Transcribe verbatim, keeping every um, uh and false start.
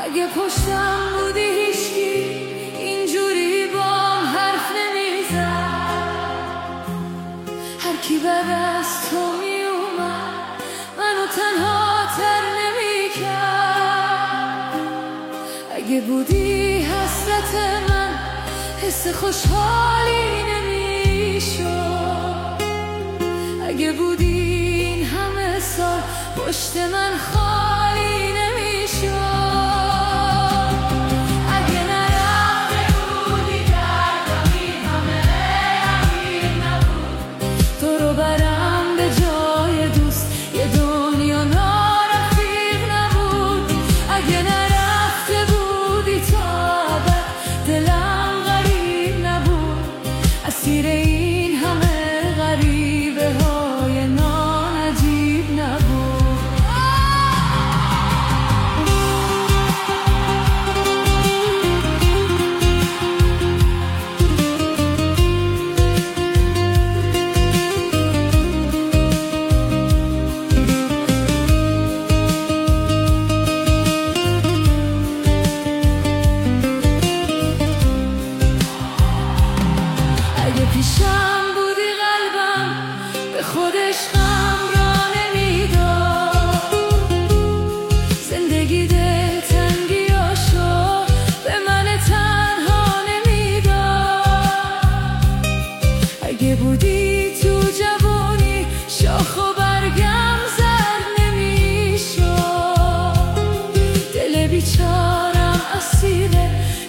اگه پشتم بودی هیچکی اینجوری بام حرف نمیزد. هر کی بعد از تو میومد منو تنها تر نمیکرد. اگه بودی حسرت من حس خوشحالی نمیشد. اگه بودی این همه سال پشت من خالی نمیشد. اگه نرفته بودی دردم این همه عمیق نبود. تو رو برم به جای دوست یه دنیا نارفیق نبود. اگه نرفته بودی تا ابد دلم غریب نبود. اسیر این همه غریبه های ناعجیب نبود. اگه پیشم بودی قلبم به خودش غم را نمیداد. زندگی دلتنگیاشو به من تنها نمیداد. اگه بودی تو جوانی شاخ و برگم زرد نمیشد. دل بیچارم اسیر